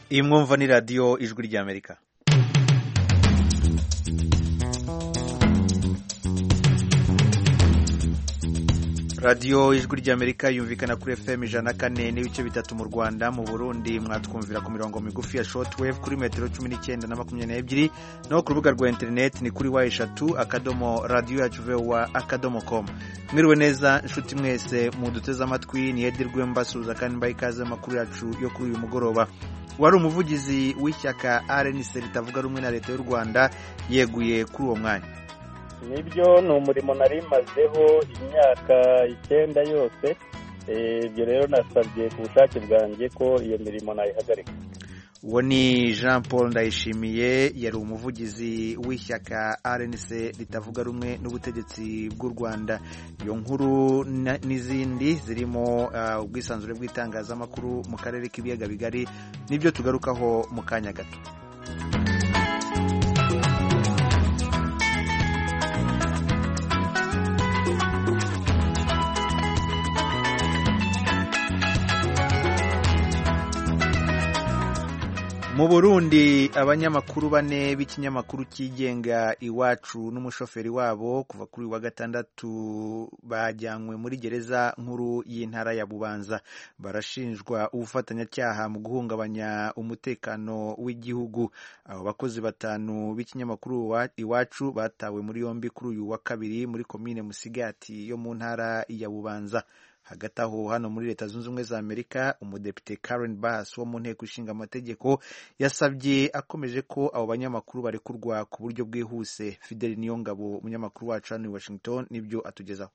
iyi mwumva ni radiyo ijwi ry'Amerika. radiyo ijwi ry'Amerika yumvikana kuri FM 104 n'ibice bitatu mu Rwanda. Mu Burundi mwatwumvira ku mirongo migufi ya shortwave kuri metero 19 na 22, no ku rubuga rwa internet ni kuri wa3.radio.voa.com. Mwiriwe neza nshuti mwese muduteze amatwi, ni Edirwe mbasuza kandi mbaye ikaze makuru yacu yo kuri uyu mugoroba. Wari umuvugizi w'ishyaka RNC ritavuga rumwe na leta y'u Rwanda yeguye kuri uwo mwanya. Nibyo ni umurimo nari mazeho imyaka 9 yose, ibyo rero nasabye ku bushake bwanjye ko iyo mirimo nayihagarika. Uwo ni Jean Paul Ndayishimiye, yari umuvugizi w'ishyaka RNC ritavuga rumwe n'ubutegetsi bw'u Rwanda. Iyo nkuru n'izindi zirimo ubwisanzure bw'itangazamakuru mu karere k'ibiyaga bigari nibyo tugarukaho mu kanya gato. Mu Burundi abanyamakuru 4 b'ikinyamakuru kigenga Iwacu n'umushoferi wabo kuva kuri wa gatandatu bajyanywe muri gereza nkuru y'intara ya Bubanza. Barashinjwa ubufatanyacyaha mu guhungabanya umutekano w'igihugu. Abo bakozi 5 b'ikinyamakuru Iwacu batawe muri yombi kuri uyu wa kabiri muri komine Musigati yo mu ntara ya Bubanza. Hagati aho hano muri Leta Zunze Ubumwe za Amerika, umudepite Karen Bass wo mu nteko ishinga amategeko yasabye akomeje ko abo banyamakuru barekurwa ku buryo bwihuse. Fidel Niyongabo, umunyamakuru wacu hano i Washington, nibyo atugezaho.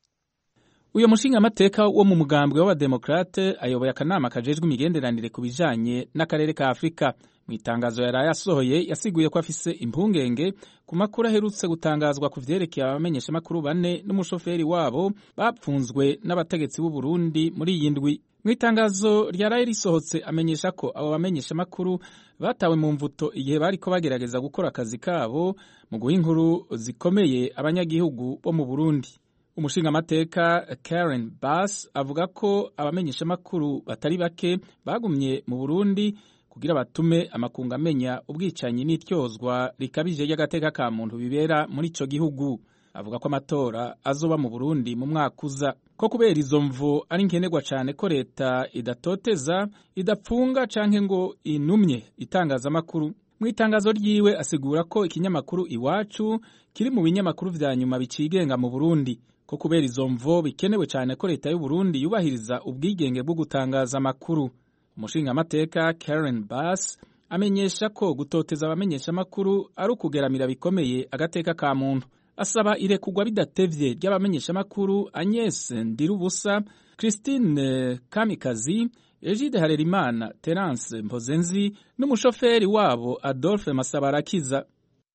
Uyo mushinga amateka wo mu mugambwe w'abademokrate ayoboye akanama kajejwe imigenderanire ku bijanye n'akarere ka Afrika. Mu itangazo yaraye asohoye yasiguye ko afise impungenge ku makuru aherutse gutangazwa ku vyerekeye abamenyesha makuru 4 n'umushoferi wabo bapfunzwe n'abategetsi b'u Burundi muri iyi ndwi. Mu itangazo ryaraye risohotse amenyesha ko abo bamenyesha makuru batawe mu mvuto igihe bariko bagerageza gukora akazi kabo mu guha inkuru zikomeye abanyagihugu bo mu Burundi. Umushinga amateka Karen Bass avuga ko abamenyesha makuru batari bake bagumye mu Burundi kugira batume amakungu amenya ubwicanyi n'ityozwa rikabije y'agateka ka muntu bibera muri ico gihugu. Avuga ko amatora azoba mu Burundi mu mwaka uza, ko kubera izo mvo ari nkenerwa cyane ko leta idatoteza, idapfunga canke ngo inumye itangazamakuru. Mu itangazo ryiwe asigura ko ikinyamakuru Iwacu kiri mu binyamakuru vya nyuma bicigenga mu Burundi, ko kubera izo mvo bikenewe cyane ko leta y'u Burundi yubahiriza ubwigenge bwo gutangaza amakuru. Umushinga amateka Karen Bass amenyesha ko gutoteza abamenyesha makuru ari ukugeramira bikomeye agateka ka muntu. Asaba irekugwa bidatevye ry'abamenyesha makuru Agnes Ndirubusa, Christine Kamikazi, Egide Harerimana, Terence Mpozenzi n'umushoferi wabo Adolphe Masabarakiza.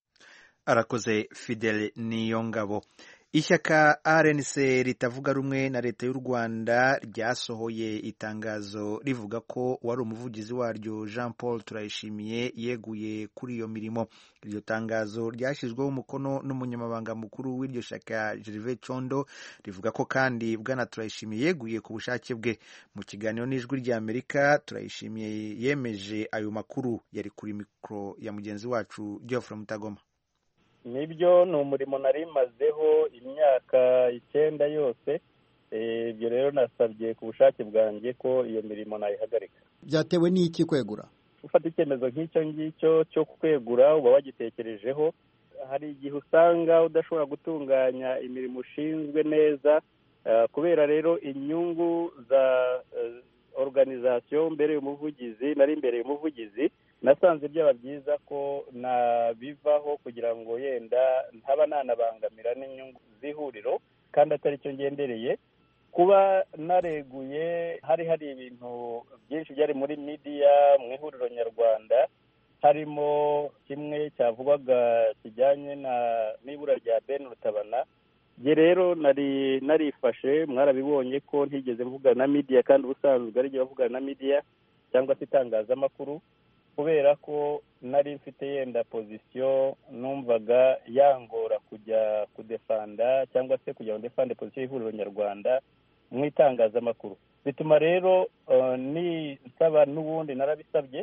Arakoze Fidel Niyongabo. Ishyaka RNC ritavuga rumwe na leta y'u Rwanda ryasohoye itangazo rivuga ko wari umuvugizi waryo Jean Paul Turayishimiye yeguye kuri iyo mirimo. Iryo tangazo ryashyizweho umukono n'umunyamabanga mukuru w'iryo shyaka Gervais Condo, rivuga ko kandi bwana Turayishimiye yeguye ku bushake bwe. Mu kiganiro n'ijwi ry'Amerika, Turayishimiye yemeje ayo makuru. Yari kuri mikro ya mugenzi wacu Geoffrey Mutagoma. Nibyo ni umurimo nari mazeho imyaka 9 yose, ibyo rero nasabye ku bushake bwanjye ko iyo mirimo nayihagarika. Byatewe n'iki kwegura? Ufata icyemezo nk'icyo ngicyo cyo kwegura uba wagitekerejeho. Hari igihe usanga udashobora gutunganya imirimo ushinzwe neza, kubera rero inyungu za organisation mbere y'umuvugizi nari imbere y'umuvugizi, nasanze byaba byiza ko nabivaho kugira ngo yenda ntaba nanabangamira n'inyungu z'ihuriro kandi atari cyo ngendereye. Kuba nareguye hari ibintu byinshi byari muri media mu ihuriro nyarwanda, harimo kimwe cyavugwaga kijyanye n'ibura rya Ben Rutabana. Je rero narifashe, mwarabibonye ko ntigeze mvugana na media kandi ubusanzwe ari je bavugana na media cyangwa se itangazamakuru, kubera ko nari mfite yenda position numvaga yangora kujya kudefanda cyangwa se kujya kudefanda position y'ihuriro nyarwanda mu itangazamakuru. Bituma rero ni nsaba n'ubundi narabisabye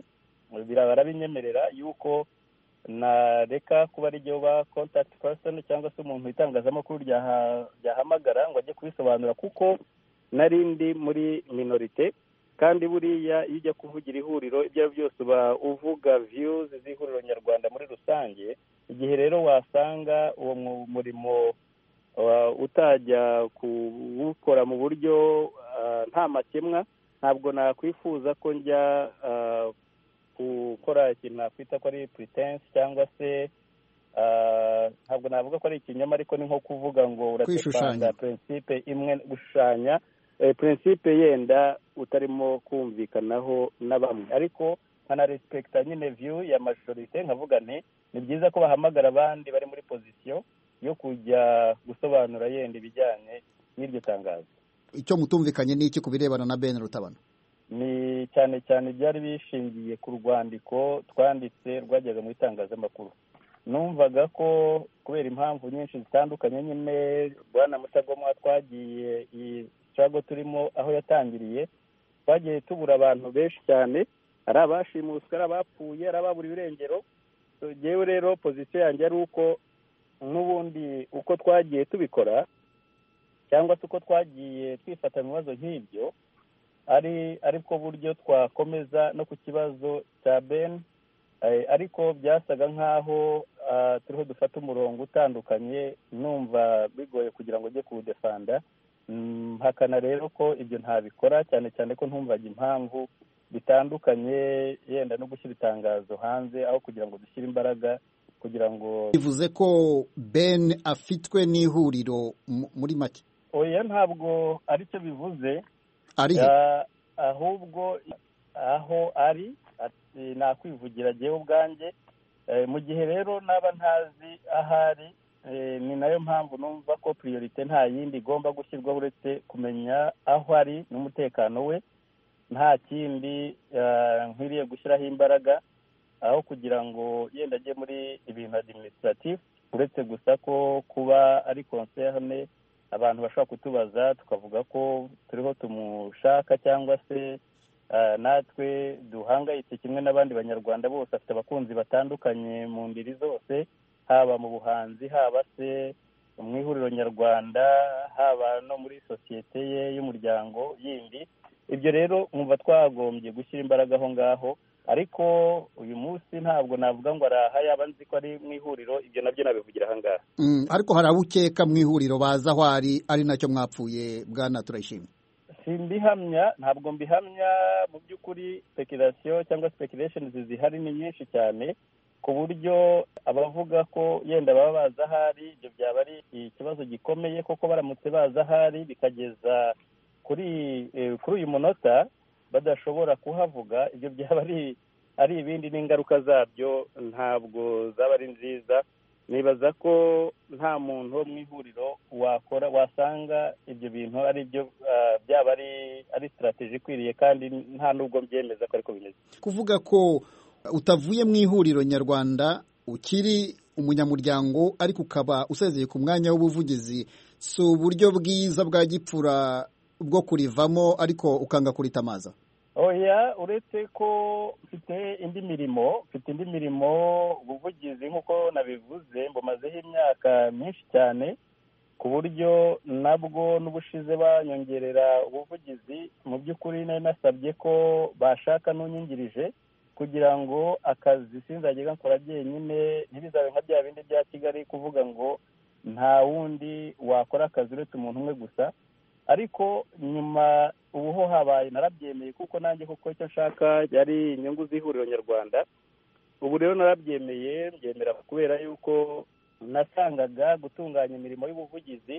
barabinyemerera yuko nareka kuba ari ryo ba contact person cyangwa se umuntu itangazamakuru ryahamagara ngo ajye kubisobanura, kuko narindi muri minorite. Kandi buriya iyo ujya kuvugira ihuriro ibyo ari byo byose uba uvuga views z'ihuriro nyarwanda muri rusange. Igihe rero wasanga uwo murimo utajya kuwukora mu buryo nta makemwa, ntabwo nakwifuza ko njya gukora ikintu nakwita ko ari pretense cyangwa se ntabwo navuga ko ari ikinyoma, ariko ni nko kuvuga ngo uratepanga principe imwe, gushushanya principe yenda utarimo kumvikanaho na bamwe. Ariko nkanarespekta nyine view ya majorite, nkavuga ni byiza ko bahamagara abandi bari muri position yo kujya gusobanura yenda ibijyanye n'iryo tangazo. Icyo mutumvikanye ni iki ku birebana na Ben Rutabana? Ni cyane cyane byari bishingiye ku rwandiko twanditse rwajyaga mu itangazamakuru. Numvaga ko kubera impamvu nyinshi zitandukanye, nyine Bwana Mutagomwa twagiye icago turimo aho yatangiriye, twagiye tubura abantu benshi cyane, ari abashimuswe, ari abapfuye, ari ababura ibirengero. Jewe rero position yanjye ari uko n'ubundi uko twagiye tubikora cyangwa se uko twagiye twifata mu bibazo nk'ibyo ariko buryo twakomeza no ku kibazo cya Ben, ariko byasaga nk'aho turiho dufata umurongo utandukanye, numva bigoye kugira ngo ujye kuwudefanda. Mpakana rero ko ibyo ntabikora, cyane cyane ko ntumvaga impamvu bitandukanye yenda no gushyira itangazo hanze aho kugira ngo dushyire imbaraga kugira ngo. Bivuze ko Ben afitwe n'ihuriro muri make? Oya, ntabwo aricyo bivuze. Ahubwo aho ari nakwivugira jyewe ubwanjye. Mu gihe rero naba ntazi ahari, ni nayo mpamvu numva ko priorite nta yindi igomba gushyirwaho uretse kumenya aho ari n'umutekano we. Nta kindi nkwiriye gushyiraho imbaraga aho kugira ngo yenda ajye muri ibintu administratif, uretse gusa ko kuba ari concerne abantu bashobora kutubaza tukavuga ko turiho tumushaka, cyangwa se natwe duhangayitse kimwe n'abandi banyarwanda bose. Afite abakunzi batandukanye mu ndiri zose, haba mu buhanzi, haba se mu ihuriro nyarwanda, haba no muri sosiyete ye y'umuryango yindi. Ibyo rero mwumva twagombye gushyira imbaraga aho ngaho, ariko uyu munsi ntabwo navuga ngo araha, yaba nzi ko ari mu ihuriro, ibyo nabyo nabivugira aha ngaha. Ariko hari abo ukeka mu ihuriro baza aho ari nacyo mwapfuye, Bwana Turayishimye? Simbihamya, ntabwo mbihamya mu by'ukuri. Speculation cyangwa speculations zihari ni nyinshi cyane, ku buryo abavuga ko yenda baba baza ahari, ibyo byaba ari ikibazo gikomeye, koko baramutse baza ahari bikageza kuri uyu munota badashobora kuhavuga, ibyo byaba ari ibindi, n'ingaruka zabyo ntabwo zaba ari nziza. Nibaza ko nta muntu wo mu ihuriro wasanga ibyo bintu ari byo byaba ari strategy ikwiriye, kandi nta nubwo mbyemeza ko ariko bimeze. Kuvuga ko utavuye mu ihuriro nyarwanda, ukiri umunyamuryango ariko ukaba usezeye ku mwanya w'ubuvugizi, si uburyo bwiza bwa gipfura bwo kurivamo ariko ukanga kuritamaza? Oya, uretse ko mfite indi mirimo, ubuvugizi nk'uko nabivuze mbumazeho imyaka myinshi cyane, ku buryo nabwo n'ubushize banyongerera ubuvugizi. Mu by'ukuri nari nasabye ko bashaka n'unyingirije kugira ngo akazi sinzajya nkora jyenyine, ntibizabe nka bya bindi bya Kigali kuvuga ngo nta wundi wakora akazi uretse umuntu umwe gusa. Ariko nyuma ubu ho habaye narabyemeye, kuko nanjye kuko icyo nshaka yari inyungu z'ihuriro nyarwanda. Ubu rero narabyemeye, mbyemera kubera yuko nasangaga gutunganya imirimo y'ubuvugizi,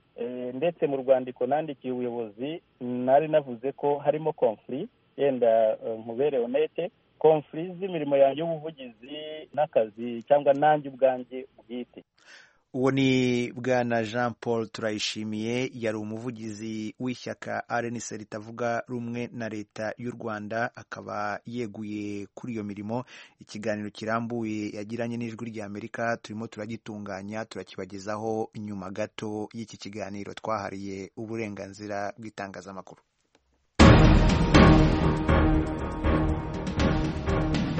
ndetse mu rwandiko nandikiye ubuyobozi nari navuze ko harimo conflict, yenda nkubere honnête, conflict z'imirimo yanjye y'ubuvugizi n'akazi cyangwa nanjye ubwanjye bwite. Uwo ni Bwana Jean Paul Turayishimiye, yari umuvugizi w'ishyaka RNC ritavuga rumwe na leta y'u Rwanda, akaba yeguye kuri iyo mirimo. Ikiganiro kirambuye yagiranye n'Ijwi ry'Amerika turimo turagitunganya, turakibagezaho nyuma gato y'iki kiganiro twahariye uburenganzira bw'itangazamakuru.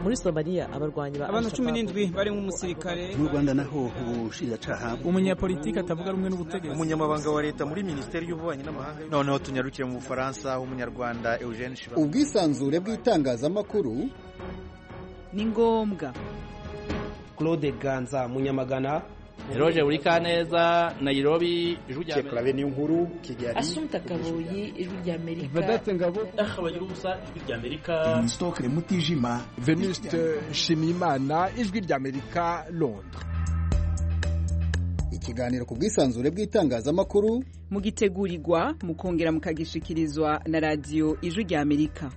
muri Somalia abarwanyi ba abantu 17 barimo umusirikare. Mu Rwanda naho ubushinjacyaha umunyapolitiki atavuga rumwe n'ubutegetsi, umunyamabanga wa leta muri minisiteri y'ububanyi n'amahanga. Noneho tunyarukire mu Bufaransa, umunyarwanda Eugene Shiba. Ubwisanzure bw'itangazamakuru ni ngombwa. Claude Ganza Munyamagana, Roger Urikaneza, Nairobi, Ijwi rya Amerika. Clave Niyonkuru, Kigali. Assumpta Kaboyi, Ijwi rya Amerika. Vedate Ngabo, Ahabagirusa, Ijwi rya Amerika. Stokre Mutijima, Venuste Shimimana, Ijwi rya Amerika, Londres. Ikiganiro ku bwisanzure bw'itangazamakuru mugitegurirwa mukongera mukagishikirizwa na radio Ijwi rya Amerika.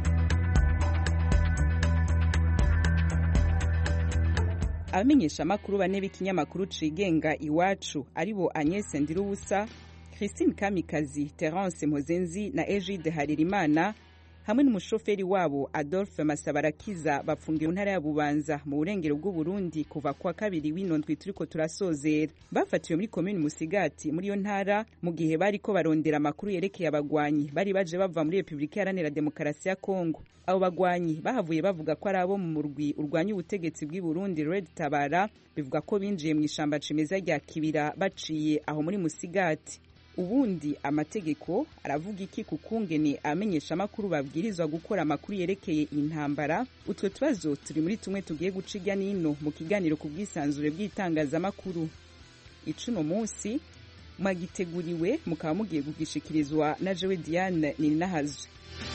Abamenyesha makuru bane b'ikinyamakuru cigenga Iwacu aribo Agnes Ndirubusa, Christine Kamikazi, Terence Mozenzi na Egide Haririmana hamwe n'umushoferi wabo Adolphe Masabarakiza bapfungiwe ntara ya Bubanza mu burengero bw'u Burundi kuva kwa kabiri w'inondwi turiko turasozera. Bafatiwe muri commune Musigati muri yo ntara mu gihe bariko barondera amakuru yerekeye abagwanyi bari baje bava muri Republika Iharanira Demokarasi ya Kongo. Abo bagwanyi bahavuye bavuga ko ari abo mu murwi urwanya ubutegetsi bw'i Burundi Red Tabara, bivuga ko binjiye mu ishamba cimeza rya Kibira baciye aho muri Musigati. Ubundi amategeko aravuga iki kukungene amenyesha makuru babwirizwa gukora amakuru yerekeye intambara? Utwe tubazo turi muri tumwe tugiye guciga nino mu kiganiro ku bwisanzure bw'itangazamakuru. Icuno munsi mwagiteguriwe mukaba mugiye kugishikirizwa na Jewe Diane Ninahazwe.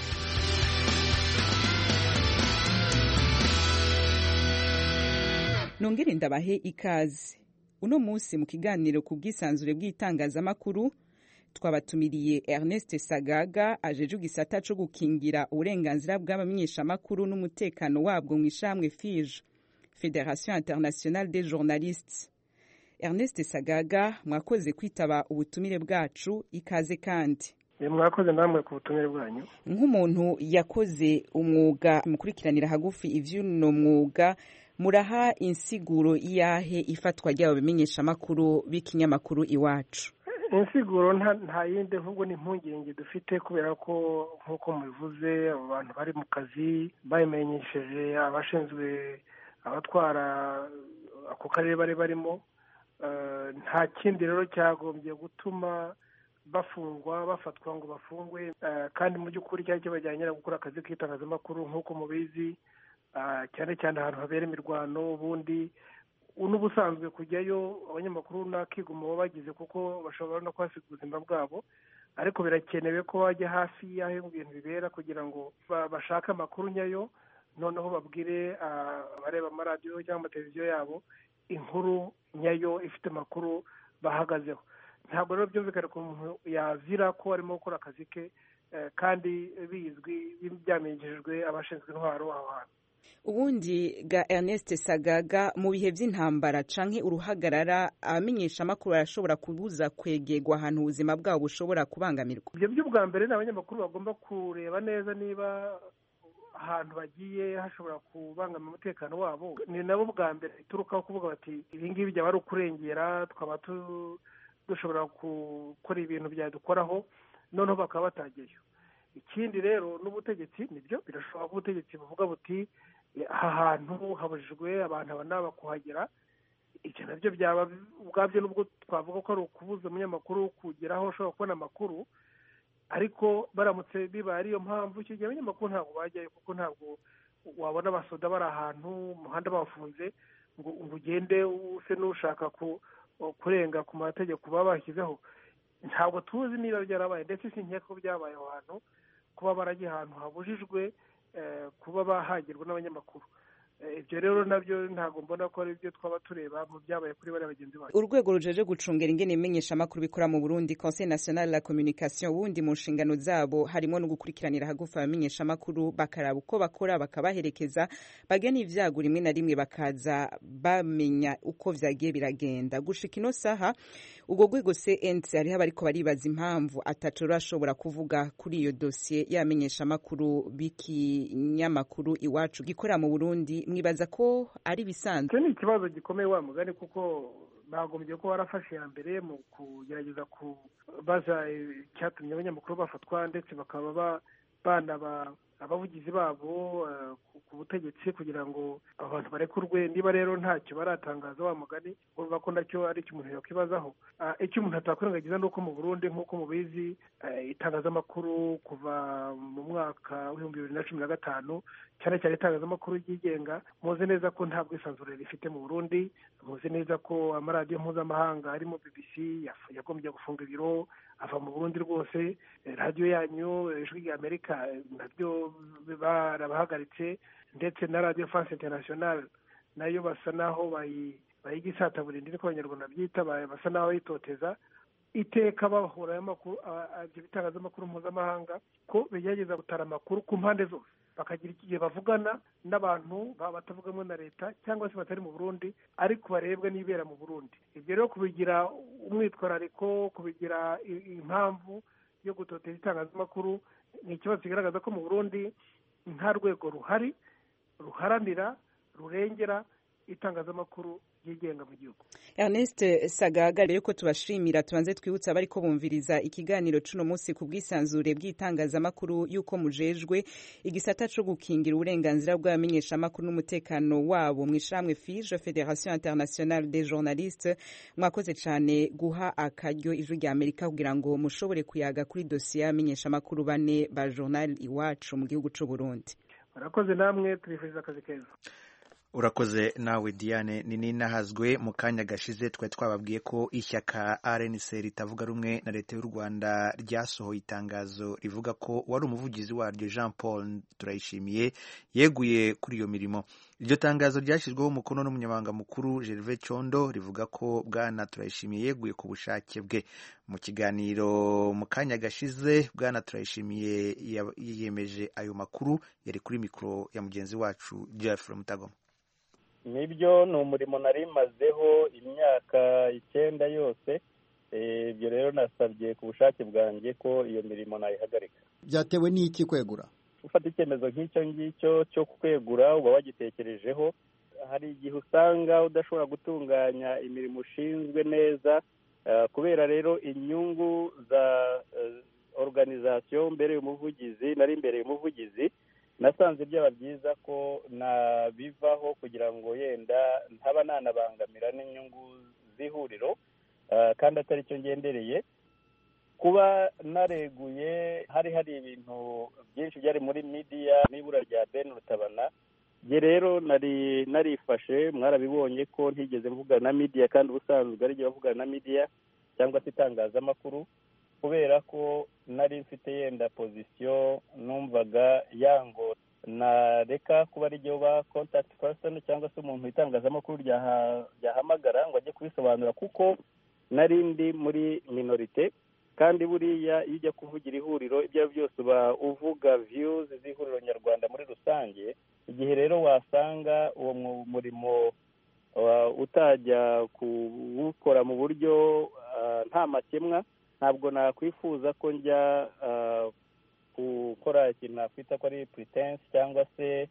Nongere ndabahe ikaze. Uno munsi mu kiganiro ku bwisanzure bw'itangazamakuru twabatumiriye Ernest Sagaga ajeje gisata cyo gukingira uburenganzira bw'abamenyeshamakuru n'umutekano wabwo mu ishamwe FIJ, Fédération Internationale des Journalistes. Ernest Sagaga, mwakoze kwitaba ubutumire bwacu, ikaze kandi. Mwakoze namwe ku butumire bwanyu. Nk'umuntu yakoze umwuga mukurikiranira hagufi ivy'uno mwuga, muraha insiguro iyahe ifatwa ry'abamenyeshamakuru b'ikinyamakuru Iwacu? Insiguro nta yindi ahubwo ni impungenge dufite kubera ko nk'uko mubivuze abantu bari mu kazi bayimenyesheje abashinzwe abatwara ako karere bari barimo, nta kindi rero cyagombye gutuma bafungwa bafatwa ngo bafungwe, kandi mu by'ukuri cyari kibajyanye no gukora akazi k'itangazamakuru nk'uko mubizi, cyane cyane ahantu habera imirwano. Ubundi n'ubusanzwe kujyayo abanyamakuru nakiguma baba bagize kuko bashobora no kuhasiga ubuzima bwabo, ariko birakenewe ko bajya hafi y'aho ibintu bibera kugira ngo bashake amakuru nyayo, noneho babwire abareba amaradiyo cyangwa amateleviziyo yabo inkuru nyayo ifite amakuru bahagazeho. Ntabwo rero byumvikana ko umuntu yazira ko arimo gukora akazi ke kandi bizwi byamenyeshejwe abashinzwe intwaro aho hantu. Ubundi ga Ernest Sagaga, mu bihe by'intambara canke uruhagarara abamenyesha makuru arashobora kubuza kwegerwa ahantu ubuzima bwabo bushobora kubangamirwa. Ibyo by'ubwa mbere n'abanyamakuru bagomba kureba neza niba ahantu bagiye hashobora kubangamira umutekano wabo. Ni nabo bwa mbere iturukaho kuvuga bati ibi ngibi byaba ari ukurengera, twaba dushobora gukora ibintu byadukoraho, noneho bakaba batageyo. Ikindi rero n'ubutegetsi nibyo birashoboka ko ubutegetsi buvuga buti aha hantu habujijwe abantu aba n'aba kuhagera. Icyo nabyo byaba ubwabyo nubwo twavuga ko ari ukubuza umunyamakuru kugeraho ashobora kubona amakuru, ariko baramutse bibaye ariyo mpamvu icyo gihe abanyamakuru ntabwo bajyayo, kuko ntabwo wabona abasoda bari ahantu umuhanda bafunze ngo ugende use n'ushaka kurenga ku mategeko baba bashyizeho. Ntabwo tuzi niba byarabaye, ndetse sinkeka ko byabaye aho hantu kuba baragiye ahantu habujijwe kuba bahagirwa n'abanyamakuru. Ibyo rero nabyo ntabwo mbona ko ari byo twaba tureba mu byabaye kuri bari bagenzi bacu. Urwego rujeje gucungera ingene imenyesha makuru bikora mu Burundi, Conseil National de la Communication, ubundi mu nshingano zabo harimo no gukurikiranira hagufi abamenyesha makuru, bakaraba uko bakora, bakabaherekeza, bagena ivyago rimwe na rimwe bakaza bamenya uko vyagiye biragenda. Gushika ino saha ubwo rwego CNC hariho abariko baribaza impamvu ataco rashobora kuvuga kuri iyo dossier y'abamenyesha makuru b'ikinyamakuru Iwacu gikora mu Burundi. Mwibaza ko ari bisanzwe? Ni ikibazo gikomeye wa mugani, kuko bagombye ko barafashe ya mbere mu kugerageza kubaza icyatumye abanyamakuru bafatwa, ndetse bakaba banaba abavugizi babo ku butegetsi kugira ngo abantu barekurwe. Niba rero ntacyo baratangaza wa mugani urumva ko nacyo ari icyo umuntu yakwibazaho. Icyo umuntu atakwirengagiza ni uko mu Burundi nk'uko mubizi itangazamakuru kuva mu mwaka w'ibihumbi 2015 cyane cyane itangazamakuru ryigenga, muzi neza ko nta bwisanzure rifite mu Burundi. Muzi neza ko amaradiyo mpuzamahanga arimo BBC yagombye gufunga ibiro ava mu Burundi rwose. Radiyo yanyu Ijwi ry'Amerika nabyo barabahagaritse, ndetse na Radio France Internationale nayo basa naho bayigisata burindi niko abanyarwanda byita, basa naho bayitoteza. Iteka bahura y'amakuru ibitangazamakuru mpuzamahanga ko bigerageza gutara amakuru ku mpande zose, bakagira igihe bavugana n'abantu batavugamo na leta cyangwa se batari mu Burundi ariko barebwa n'ibera mu Burundi. Ibyo rero kubigira umwitwarariko, kubigira impamvu yo gutoteza itangazamakuru ni ikibazo kigaragaza ko mu Burundi nta rwego ruhari ruharanira rurengera itangazamakuru yigenga mu gihugu. Ernest Sagaga, rero ko tubashimira, tubanze twibutsa abari ko bumviriza ikiganiro cuno munsi ku bwisanzure bw'itangazamakuru yuko mujejwe igisata co gukingira uburenganzira bw'abamenyeshamakuru n'umutekano wabo mw'ishamwe FIJE, Fédération Internationale des Journalistes. Mwakoze cyane guha akaryo Ijwi ry'Amerika kugira ngo mushobore kuyaga kuri dosiye y'abamenyeshamakuru bane ba Journal Iwacu mu gihugu c'u Burundi. Murakoze namwe, tubifuriza akazi keza. Urakoze nawe Diane. Nini nahazwe mu kanya gashize twari twababwiye ko ishyaka RNC ritavuga rumwe na leta y'u Rwanda ryasohoye itangazo rivuga ko wari umuvugizi waryo Jean Paul Turayishimiye yeguye kuri iyo mirimo. Iryo tangazo ryashyizweho umukono n'umunyamabanga mukuru Gervais Condo rivuga ko Bwana Turayishimiye yeguye ku bushake bwe. Mu kiganiro mu kanya gashize Bwana Turayishimiye yiyemeje ayo makuru, yari kuri mikoro ya mugenzi wacu Jeffrey Mutagoma. Nibyo, ni umurimo nari mazeho imyaka 9 yose. Ibyo rero nasabye ku bushake bwanjye ko iyo mirimo nayihagarika. Byatewe n'iki kwegura? Ufata icyemezo nk'icyo ngicyo cyo kwegura uba wagitekerejeho. Hari igihe usanga udashobora gutunganya imirimo ushinzwe neza, kubera rero inyungu za organisation mbere y'umuvugizi, nari imbere y'umuvugizi, nasanze byaba byiza ko nabivaho kugira ngo yenda ntaba nanabangamira n'inyungu z'ihuriro, kandi atari cyo ngendereye. Kuba nareguye hari ibintu byinshi byari muri media n'ibura rya Ben Rutabana. Je rero narifashe, mwarabibonye ko ntigeze mvugana na media, kandi ubusanzwe ari je bavugana na media cyangwa se itangazamakuru, kubera ko nari mfite yenda position numvaga yango nareka kuba ari je ba contact person cyangwa se umuntu itangazamakuru ryahamagara ngo ajye kubisobanura, kuko nari ndi muri minorite. Kandi buriya iyo ujya kuvugira ihuriro ibyo byose uba uvuga views z'ihuriro nyarwanda muri rusange. Igihe rero wasanga uwo murimo utajya kuwukora mu buryo nta makemwa, ntabwo nakwifuza ko njya gukora ikintu nakwita ko ari pretense cyangwa se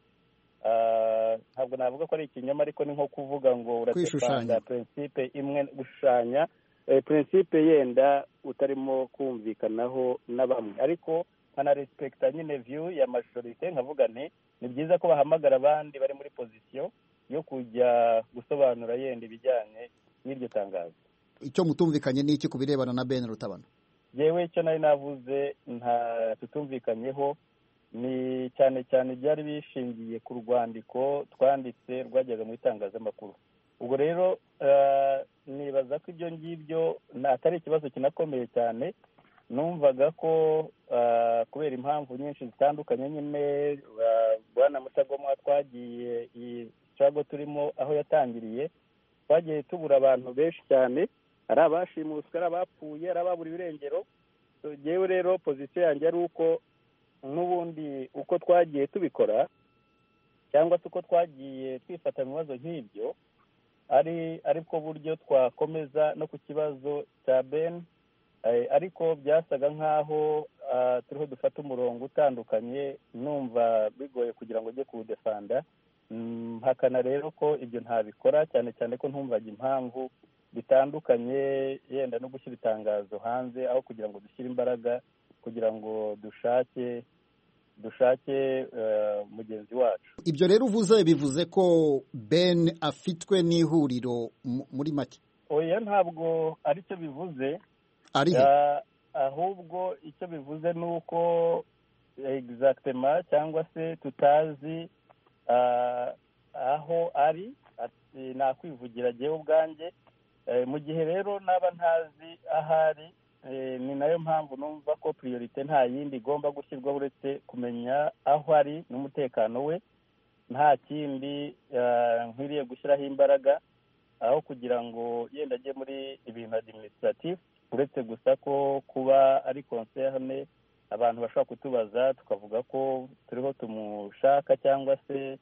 ntabwo navuga ko ari ikinyoma, ariko ni nko kuvuga ngo uratanga principe imwe, gushushanya principe yenda utarimo kumvikanaho na bamwe. Ariko nkana respecta nyine view ya majorite, nkavuga ni byiza ko bahamagara abandi bari muri position yo kujya gusobanura yenda ibijyanye n'iryo tangazo. Icyo mutumvikanye ni iki kubirebana na Ben Rutabana? Yewe icyo nari navuze nta tutumvikanyeho, ni cyane cyane byari bishingiye ku rwandiko twanditse rwajyaga mu itangazamakuru. Ubwo rero nibaza ko ibyo ngibyo atari ikibazo kinakomeye cyane. Numvaga ko kubera impamvu nyinshi zitandukanye nyine, Bwana Mutagoma, twagiye icago turimo aho yatangiriye, twagiye tubura abantu benshi cyane, ari abashimuswe, ari abapfuye, ari ababura ibirengero. Jewe rero position yanjye ari uko n'ubundi uko twagiye tubikora cyangwa se uko twagiye twifata mu bibazo nk'ibyo ariko buryo twakomeza no ku kibazo cya Ben, ariko byasaga nk'aho turiho dufata umurongo utandukanye, numva bigoye kugira ngo ujye kuwudefanda. Mpakana rero ko ibyo ntabikora, cyane cyane ko ntumvaga impamvu bitandukanye yenda no gushyira itangazo hanze, aho kugira ngo dushyire imbaraga kugira ngo dushake dushake mugenzi wacu. Ibyo rero uvuze bivuze ko Ben afitwe n'ihuriro muri make? Oya, ntabwo aricyo bivuze, ahubwo icyo bivuze ni uko exactement cyangwa se tutazi aho ari, nakwivugira jyewe ubwanjye. Mu gihe rero naba ntazi ahari, ni nayo mpamvu numva ko priorite nta yindi igomba gushyirwa uretse kumenya aho ari n'umutekano we. Nta kindi nkwiriye gushyiraho imbaraga aho kugira ngo yenda ajye muri ibintu administratif, uretse gusa ko kuba ari concerne abantu bashobora kutubaza tukavuga ko turiho tumushaka, cyangwa se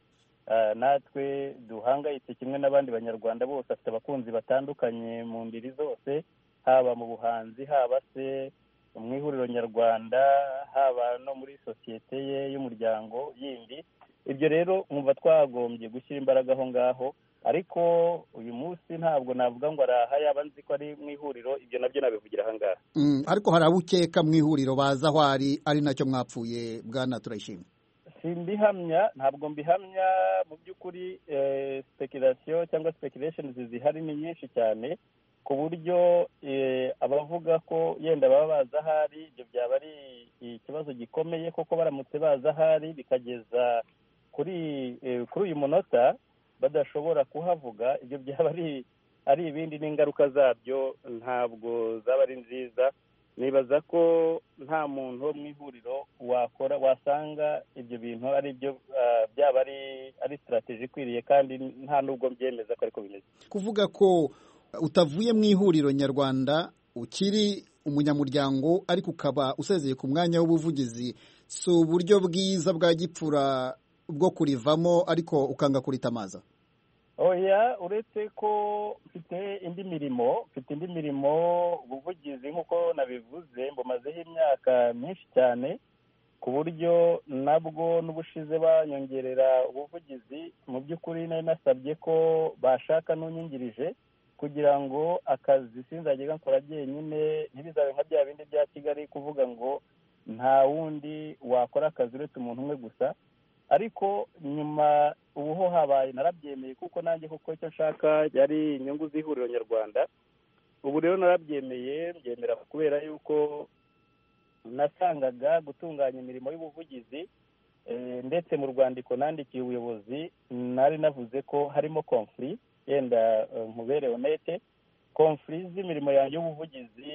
natwe duhangayitse kimwe n'abandi banyarwanda bose. Afite abakunzi batandukanye mu ndiri zose, haba mu buhanzi, haba se mu ihuriro nyarwanda, haba no muri sosiyete ye y'umuryango yindi. Ibyo rero mwumva twagombye gushyira imbaraga aho ngaho, ariko uyu munsi ntabwo navuga ngo araha, yaba nzi ko ari mu ihuriro, ibyo nabyo nabivugira aha ngaha. Ariko hari abo ukeka mu ihuriro baza aho ari nacyo mwapfuye, Bwana Turayishimye? Simbihamya, ntabwo mbihamya mu by'ukuri. Speculation cyangwa speculations zihari ni nyinshi cyane, ku buryo abavuga ko yenda baba baza ahari, ibyo byaba ari ikibazo gikomeye, koko baramutse baza ahari bikageza kuri uyu munota badashobora kuhavuga, ibyo byaba ari ibindi, n'ingaruka zabyo ntabwo zaba ari nziza. Nibaza ko nta muntu wo mu ihuriro wasanga ibyo bintu ari byo byaba ari strategy ikwiriye, kandi nta nubwo mbyemeza ko ariko bimeze. Kuvuga ko utavuye mu ihuriro nyarwanda, ukiri umunyamuryango ariko ukaba usezeye ku mwanya w'ubuvugizi, si uburyo bwiza bwa gipfura bwo kurivamo ariko ukanga kuritamaza? Oya, uretse ko mfite indi mirimo, ubuvugizi nk'uko nabivuze mbumazeho imyaka myinshi cyane, ku buryo nabwo n'ubushize banyongerera ubuvugizi, mu by'ukuri nari nasabye ko bashaka n'unyingirije kugira ngo akazi sinzajya nkora jyenyine, ntibizabe nka bya bindi bya Kigali kuvuga ngo nta wundi wakora akazi uretse umuntu umwe gusa. Ariko nyuma ubu ho habaye narabyemeye, kuko nanjye kuko icyo nshaka yari inyungu z'ihuriro nyarwanda. Ubu rero narabyemeye, mbyemera kubera yuko nasangaga gutunganya imirimo y'ubuvugizi, ndetse mu rwandiko nandikiye ubuyobozi nari navuze ko harimo conflit, yenda nkubere honnête, conflit z'imirimo yanjye y'ubuvugizi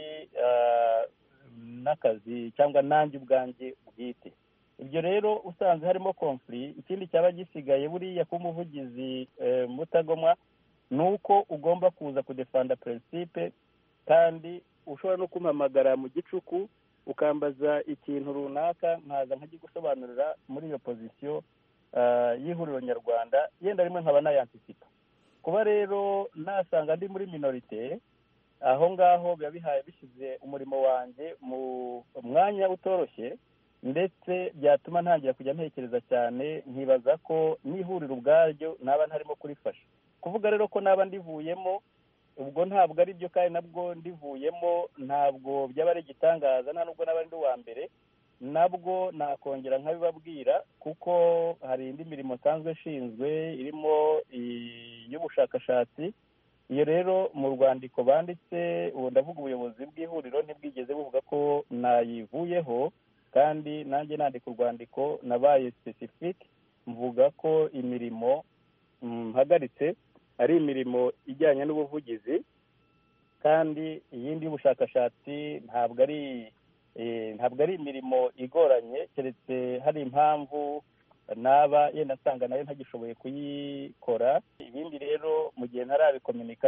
n'akazi cyangwa nanjye ubwanjye bwite. Ibyo rero usanze harimo conflit, ikindi cyaba gisigaye buriya ku muvugizi mutagomwa ni uko ugomba kuza kudefanda principe, kandi ushobora no kumpamagara mu gicuku ukambaza ikintu runaka, nkaza nkagigusobanurira muri iyo position y'ihuriro nyarwanda, yenda rimwe nkaba nayansipa. Kuba rero nasanga ndi muri minorite, aho ngaho biba bihaye bishyize umurimo wanjye mu mwanya utoroshye, ndetse byatuma ntangira kujya ntekereza cyane, nkibaza ko n'ihuriro ubwaryo naba ntarimo kurifasha. Kuvuga rero ko naba ndivuyemo, ubwo ntabwo ari byo, kandi nabwo ndivuyemo ntabwo byaba ari igitangaza, nta nubwo naba ndi uwa mbere, nabwo nakongera nkabibabwira, kuko hari indi mirimo nsanzwe nshinzwe irimo iy'ubushakashatsi. Iyo rero mu rwandiko banditse, ubu ndavuga ubuyobozi bw'ihuriro ntibwigeze buvuga ko nayivuyeho, kandi nanjye nandika urwandiko nabaye specific, mvuga ko imirimo mpagaritse ari imirimo ijyanye n'ubuvugizi, kandi iyindi y'ubushakashatsi ntabwo ari imirimo igoranye, keretse hari impamvu naba yenda asanga nayo ntagishoboye kuyikora. Ibindi rero mu gihe ntarabikominika,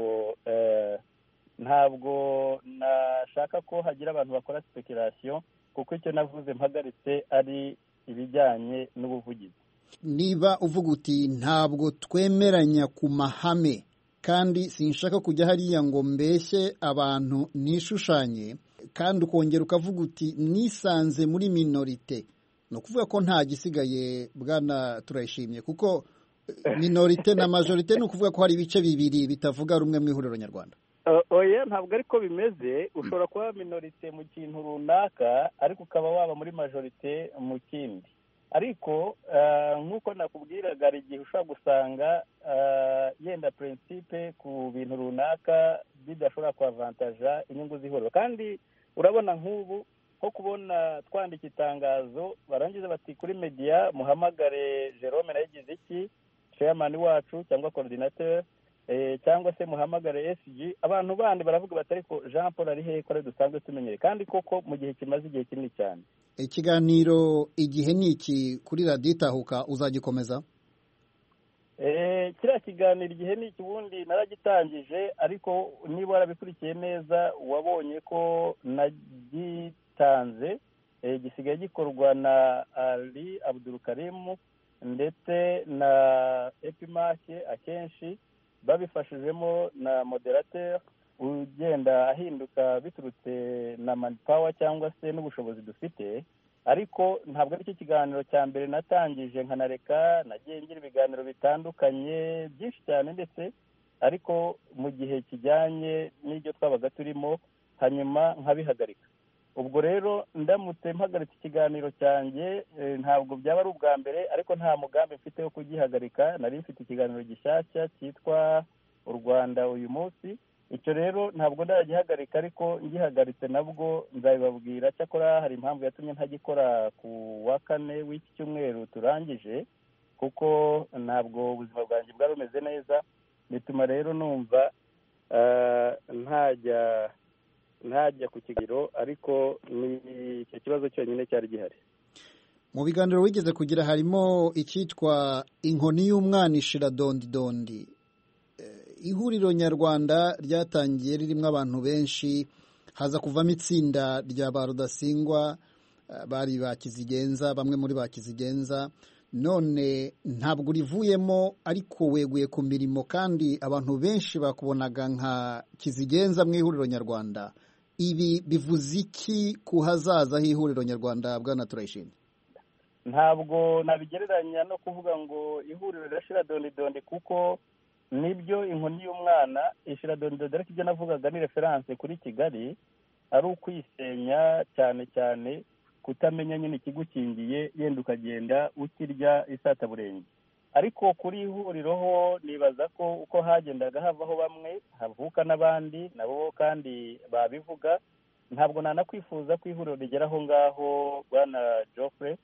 ntabwo nashaka ko hagira abantu bakora speculation, kuko icyo navuze mpagaritse ari ibijyanye n'ubuvugizi. Niba uvuga uti ntabwo twemeranya ku mahame, kandi sinshaka kujya hariya ngo mbeshye abantu nishushanye, kandi ukongera ukavuga uti nisanze muri minorite, ni ukuvuga ko nta gisigaye, Bwana Turayishimye, kuko minorite na majorite ni ukuvuga ko hari ibice bibiri bitavuga rumwe mu ihuriro nyarwanda. oya ntabwo ariko bimeze. Ushobora kuba minorite mu kintu runaka ariko ukaba waba muri majorite mu kindi. Ariko nk'uko nakubwiraga hari igihe ushobora gusanga yenda principe ku bintu runaka bidashobora kuavantaja inyungu z'ihuriro. Kandi urabona nk'ubu nko kubona twandika itangazo barangiza bati kuri media muhamagare Jerome nayigize iki chairman wacu cyangwa coordinateur cyangwa se muhamagare SG. Abantu bandi baravuga bati ariko Jean Paul ari he ko dusanzwe tumenyere, kandi koko mu gihe kimaze igihe kinini cyane. Ikiganiro igihe niki kuri Radio Itahuka uzagikomeza? Kiriya kiganiro igihe niki ubundi naragitangije, ariko niba warabikurikiye neza wabonye ko nagitanze gisigaye gikorwa na Ali Abdul Karim ndetse na Epimake akenshi babifashijemo na moderateur ugenda ahinduka biturutse na manpower cyangwa se n'ubushobozi dufite. Ariko ntabwo ari cyo kiganiro cya mbere natangije nkanareka, nagiye ngira ibiganiro bitandukanye byinshi cyane ndetse ariko mu gihe kijyanye n'ibyo twabaga turimo hanyuma nkabihagarika. Ubwo rero ndamutse mpagaritse ikiganiro cyanjye ntabwo byaba ari ubwa mbere, ariko nta mugambi mfite wo kugihagarika. Nari mfite ikiganiro gishyashya cyitwa u Rwanda uyu munsi. Icyo rero ntabwo ndagihagarika, ariko ngihagaritse nabwo nzabibabwira. Cyakora hari impamvu yatumye ntagikora ku wa 4 w'iki cyumweru turangije, kuko ntabwo ubuzima bwanjye bwari bumeze neza, bituma rero numva ntajya ku kigero, ariko ni icyo kibazo cyonyine cyari gihari. Mu biganiro wigeze kugira harimo icyitwa inkoni y'umwana ishira dondi dondi. Ihuriro nyarwanda ryatangiye ririmo abantu benshi, haza kuvamo itsinda rya ba Rudasingwa, bari bakizigenza, bamwe muri bakizigenza. None ntabwo rivuyemo, ariko weguye ku mirimo, kandi abantu benshi bakubonaga nka kizigenza mu ihuriro nyarwanda. Ibi bivuze iki ku hazaza h'ihuriro nyarwanda, Bwana Turayishimye? Ntabwo nabigereranya no kuvuga ngo ihuriro rirashira dondi dondi, kuko nibyo inkoni y'umwana ishira dondi dondi, ariko ibyo navugaga ni reference kuri Kigali, ari ukwisenya cyane cyane, kutamenya nyine ikigukingiye, yenda ukagenda ukirya isataburenge. Ariko kuri ihuriro ho nibaza ko uko hagendaga havaho bamwe havuka n'abandi nabo kandi babivuga. Ntabwo nanakwifuza ko ihuriro rigeraho ngaho Bwana Geoffrey,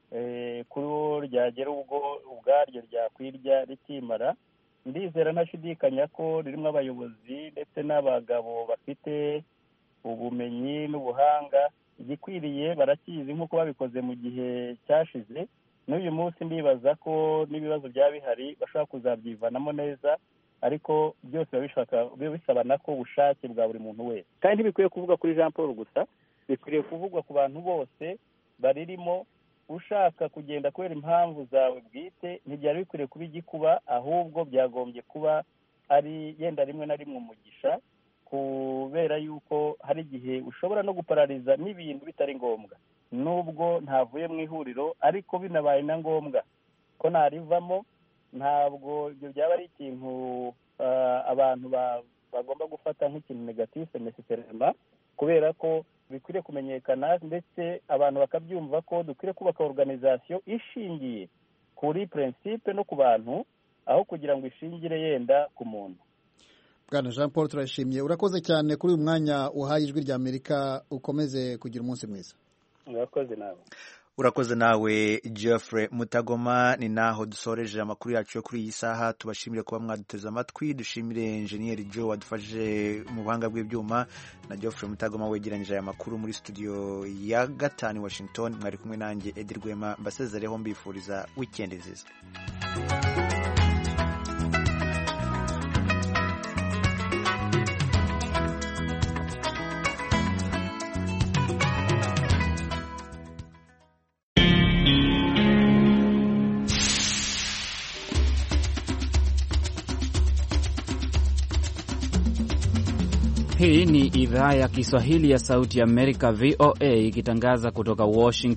kuri ryagera ubwaryo ryakwirya rikimara. Ndizera ntashidikanya ko ririmo abayobozi ndetse n'abagabo bafite ubumenyi n'ubuhanga. Igikwiriye barakizi nk'uko babikoze mu gihe cyashize. N'uyu munsi ndibaza ko n'ibibazo byaba bihari bashobora kuzabyivanamo neza, ariko byose biba bisabana ko ubushake bwa buri muntu wese. Kandi ntibikwiye kuvuga kuri Jean Paul gusa, bikwiriye kuvugwa ku bantu bose baririmo. Ushaka kugenda kubera impamvu zawe bwite ntibyari bikwiriye kuba igikuba, ahubwo byagombye kuba ari yenda rimwe na rimwe umugisha, kubera yuko hari igihe ushobora no guparariza n'ibintu bitari ngombwa. Nubwo ntavuye mu ihuriro, ariko binabaye na ngombwa ko narivamo, ntabwo ibyo byaba ari ikintu abantu bagomba gufata nk'ikintu negative necessairement, kubera ko bikwiriye kumenyekana ndetse abantu bakabyumva ko dukwiriye kubaka organisation ishingiye kuri principe no ku bantu, aho kugira ngo ishingire yenda ku muntu. Bwana Jean Paul Turayishimye, urakoze cyane kuri uyu mwanya uhaye Ijwi ry'Amerika. Ukomeze kugira umunsi mwiza. Urakoze nawe Geoffrey Mutagoma. Ni naho dusoreje amakuru yacu yo kuri iyi saha. Tubashimire kuba mwaduteze amatwi. Dushimire Engineer Joe wadufashije mu buhanga bw'ibyuma, na Geoffrey Mutagoma wegeranyije aya makuru muri studio ya 5 Washington. Mwari kumwe nanjye Edi Rwema, mbasezereho mbifuriza weekend nziza. Hii ni idhaa ya Kiswahili ya Sauti ya Amerika, VOA, ikitangaza kutoka Washington.